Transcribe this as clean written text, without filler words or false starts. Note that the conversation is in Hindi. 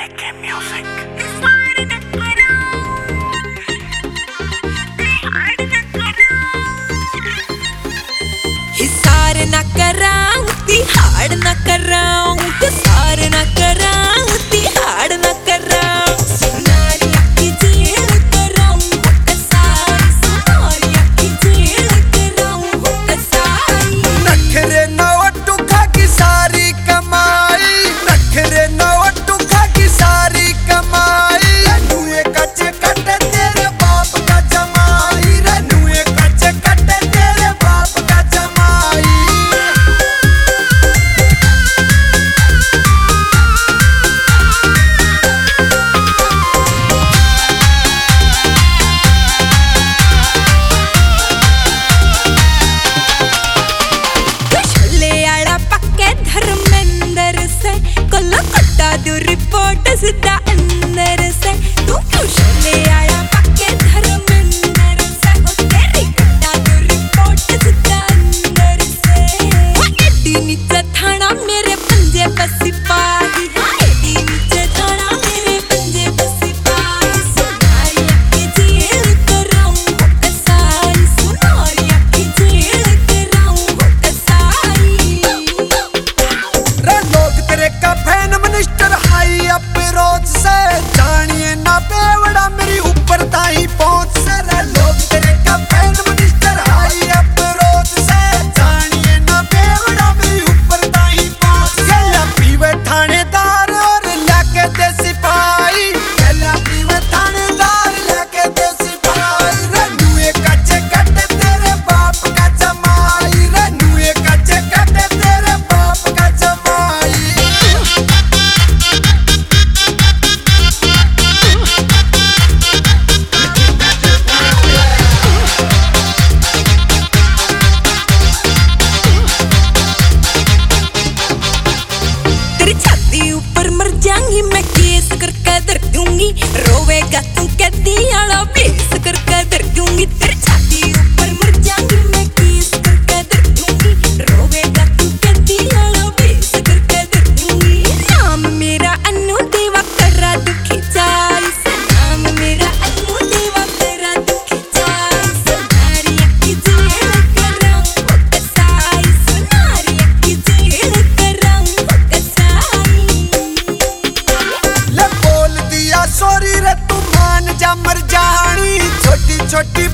AK Music. हिसार ना कराऊं तिहाड़ ना कराऊं हिसार ना कराऊं तिहाड़ ना कराऊं सुनारिया की जेल कराऊं कसाई सुनारिया की जेल कराऊं कसाई नखरे नवटू खा की सारी कमाई नखरे नवटू खा की सारी कमाई रनुए कच्चे कट्टे तेरे बाप का जमाई रनुए कच्चे कट्टे तेरे बाप का जमाई धर्मेंद्र से कोला कट्टा दो रिपोर्ट सीधा अंदर से तू क्यों चले आया पक्के धर्मेंद्र से ओ तेरी कट्टा दो रिपोर्ट सीधा अंदर से एडी नीचे थाना मेरे पंजे पे सिपाही एडी नीचे थाना मेरे पंजे पे सिपाही सुनारिया की जेल कराऊं कसाई सुनारिया की जेल कराऊं कसाई लोग तेरे का फैन मिनिस्टर हाई अप्रोच से जानिए ना बेवड़ा मेरी ऊपर ताई पहुंच से रे लोग तेरे का फैन मिनिस्टर हाई अप्रोच से जानिए ना बेवड़ा मेरी ऊपर ताई पहुंच गया पीवे थानेदार और लाके दे सिपाही गया पीवे थानेदार लाके दे सिपाही रनुए कच्चे कट्टे तेरे बाप का जमाई रनुए कच्चे कट्टे तेरे बाप का जमाई तेरी छाती ऊपर मर जाऊंगी मैं केस करके दर दूंगी रोवेगा तू कैदी आला बेस करके दर दूंगी तेरी छाती ऊपर मर जाऊंगी मैं केस करके दर दूंगी रोवेगा तू कैदी आला बेस करके दर दूंगी नाम मेरा अनु देवा करा दुखी जाई नाम मेरा अनु देवा करा दुखी जाई सुनारिया की जेल कराऊं कसाई सुनारिया की जेल कराऊं कसाई ले बोल दिया सॉरी रे तू मान जा मर जानी छोटी छोटी